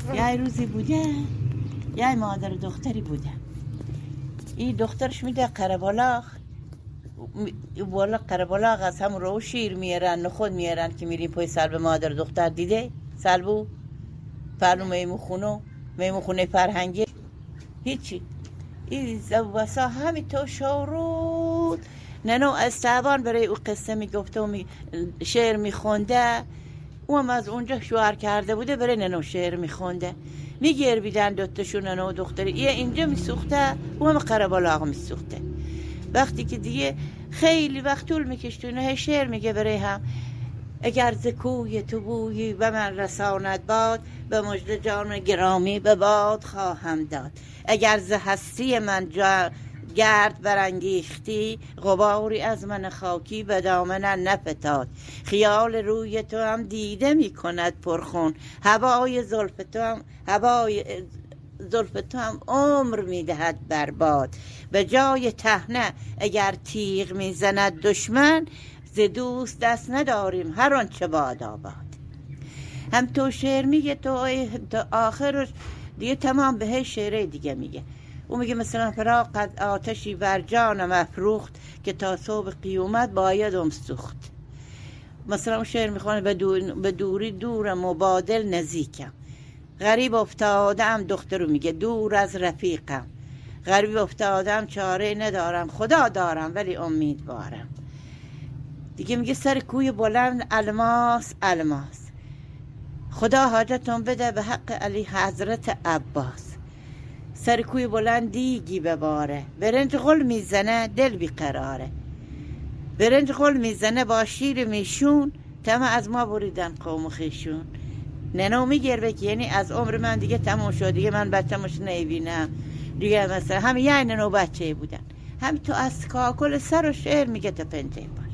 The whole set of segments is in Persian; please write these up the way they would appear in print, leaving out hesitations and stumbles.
یه روزی بوده یه مادر دختری بوده، این دخترش میده قربالاغ، بالا قربالاغ از همون رو شیر میارن نخود میارن که میریم پای سلب مادر دختر. دیده سلبو پرنو میمون فرهنگی هیچی. این زوبسا همین تو شورود ننو از تعبان برای او قصه میگفته و شعر میخونده. او هم از اونجا شوهر کرده بوده برای ننو شعر میخونده. میگیر بیدن دوتاشون ننو دختری یه اینجا میسوخته او هم قربالاغ میسوخته. وقتی که دیگه خیلی وقت طول میکشت اونه شعر میگه برای هم: اگر ز کوی تو بویی به من رساند باد، به مژده جان گرامی به باد خواهم داد. اگر ز هستی من گرد برانگیختی، غباری از من خاکی به دامنم نفتاد. خیال روی تو هم دیده میکند پرخون، هوای زلف تو هم عمر میدهد برباد. به جای تهنه اگر تیغ میزند دشمن، ز دوست دست نداریم هر آنچه باد آباد. هم تو شعر میگه تو آخرش دیگه تمام به شعره دیگه میگه. او میگه مثلا فراق آتشی بر جانم افروخت، که تا صبح قیامت بایدم سوخت. مثلا اون شعر میخوانه به دوری دور مبادل نزدیکم، غریب افتادم. دخترو میگه دور از رفیقم، غریب افتادم چاره ندارم، خدا دارم ولی امیدوارم. دیگه میگه سر کوی بلند الماس الماس، خدا حاجتون بده به حق علی حضرت عباس. سر کوی بلند دیگی بباره، برنج غل میزنه دل بیقراره. برنج غل میزنه با شیر میشون، تمام از ما بریدن قوم خیشون. ننو میگربه که یعنی از عمر من دیگه تموم شد، دیگه من بچه‌مش نمیبینم دیگه. مثلا هم یه ننو بچه بودن، هم تو از کاکل سر و شعر میگه تا پنجه باش.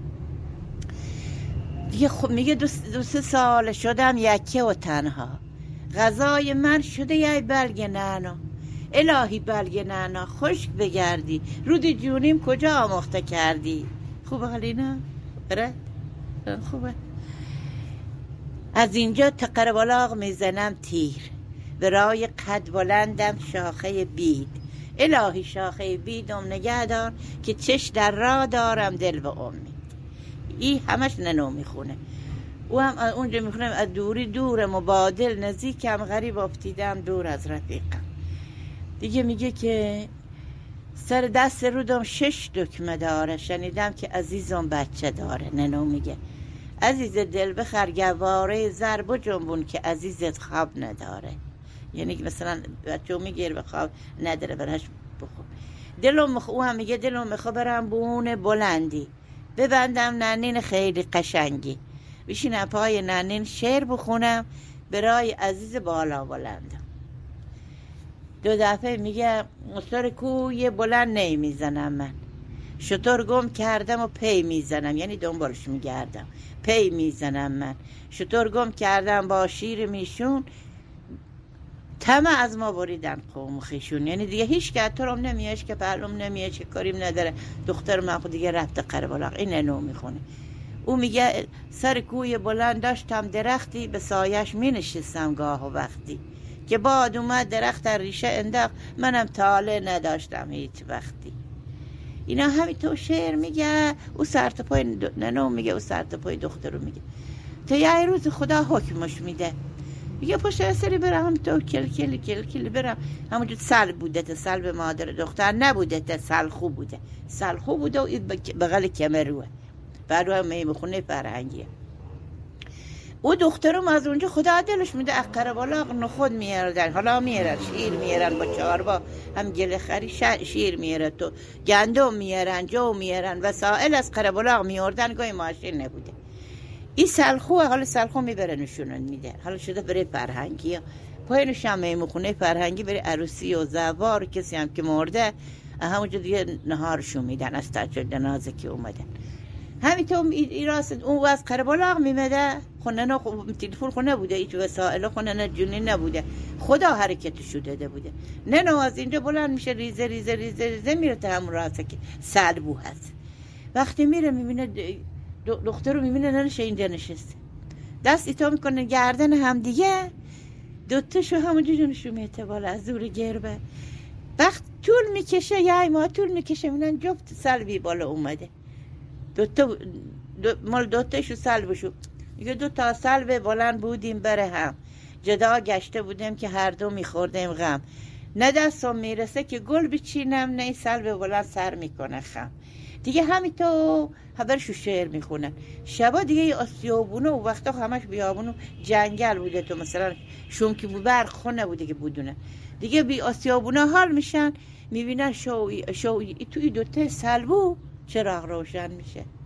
دیگه خب میگه دو سه سال شدم یکه و تنها، غذای من شده یه بلگ نعنا. الهی بلگ نعنا خشک بگردی، رودی جونیم کجا آموخته کردی. خوبه حالی نه؟ بره؟ خوبه. از اینجا تا قربالاغ میزنم تیر، به رای قد بلندم شاخه بید. الهی شاخه بیدم نگه دار، که چش در راه دارم دل به امید. این همش ننو میخونه. او هم اونجا میخونم از دوری دور مبادل نزدیکم، غریب افتیدم دور از رفیقم. دیگه میگه که سر دست رودم 6 دکمه داره، شنیدم که عزیزم بچه داره. ننو میگه عزیز دل بخر گواره زر بجنبون، که عزیزت خواب نداره. یعنی که مثلا بچه میگیر به خواب نداره برش بخور. او هم میگه دلم میخواه برم بون بلندی، ببندم ننین خیلی قشنگی، بشینم پای ننین شعر بخونم برای عزیز بالا بلندم. 2 دفعه میگه سر کوی بلند نمیزنم من، شطور گم کردم و پی میزنم، یعنی دنبالش میگردم پی میزنم من. شطور گم کردم با شیر میشون، تمه از ما بریدن قوم خیشون. یعنی دیگه هیچ که تو رو نمیاش که پهلوم نمیاد چه کاریم نداره. دختر من خود دیگه رفته قربالاغ. این ننو میخونه. او میگه سر کوی بلند داشتم درختی، به سایش می نشستم گاه و وقتی، که باد اومد درخت ریشه انداخت، منم طالع نداشتم هیچ وقتی. اینا همین تو شعر میگه. او سرت پای ننو میگه، او سرت پای دختر رو میگه. تا یه روز خدا حکمش میده، میگه پشت سری برم هم تو کل برم. همونجور سلب بوده، تا سلب مادر دختر نبوده، تا سلخو بوده و این بغل کمروه. بعد هم میخونه فرهنگیه. او دخترم از اونجا خدا دلش میده، از قربالاغ نخود میاردن، حالا میارن شیر میارن با چاربا، هم گله خری شیر میاره، تو گندم میارن، جو میارن، وسائل از قربالاغ میاردن. گاهی ماشین نبوده. این سلخو، حالا سلخو میبره نشونن میده، حالا شده برای فرهنگی. پایینش هم میمونه فرهنگی برای عروسی و زوار. کسی هم که مرده همونجا دیگه نهارشون میدن از تاج جنازه که اومدن. همینطور این راست اون از قربالاغ میمده. خونه نه تلفن خونه بوده، هیچ وسایل خونه نه جونی نبوده، خدا حرکتشو داده بوده. نه از اینجا بلند میشه ریزه میره تا همون راسته که سلبو هست. وقتی میره میبینه دختر رو، میبینه ننشه اینجا نشسته، دست ایتا میکنه گردن هم دیگه. دوتاشو همونجا جونشو میته بالا از دور گربه. وقت طول میکشه یه ما طول میکشه میبینن جفت سلبی بالا اومده. مال دوتاشو سلبشو دیگه 2 سلب بلند بودیم بره هم جدا گشته بودیم که هر دو میخوردیم غم. نه دستم میرسه که گل بچینم نه سلب بلند سر میکنه خم. دیگه همینطور خبرشو شعر میخونن. شبا دیگه آسیابونه و وقتا همش بیابون و جنگل بوده، تو مثلا شومکی بود برق خونه بوده که بودونه دیگه بی آسیابونه حال میشن، میبینن توی 2 سلبو چراغ روشن میشه.